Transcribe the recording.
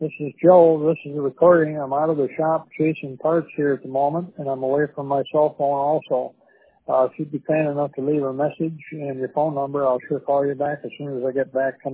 This is Joe. This is a recording. I'm out of the shop chasing parts here at the moment, and I'm away from my cell phone also. If you'd be kind enough to leave a message and your phone number, I'll sure call you back as soon as I get back tonight.